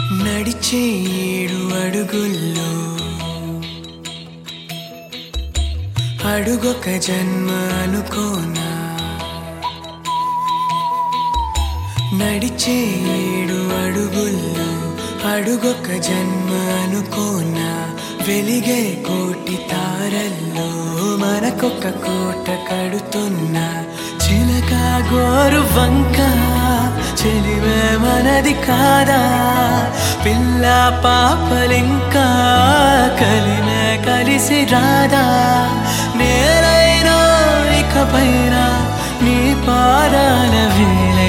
నడిచే 7 అడుగుల్లో అడుగొక జన్మ అనుకోనా నడిచే 7 అడుగుల్లో అడుగొక జన్మ అనుకోనా వెలిగే కోటి తారల్లో మనకొక కోట కడుతున్నా చిలక గోరు వంక చెలిమే మనది కాదా పిల్ల పాపలింకా కలిమే కలిసి రాదా నేలైనా ఇకపైన నీ పాదాల వేళ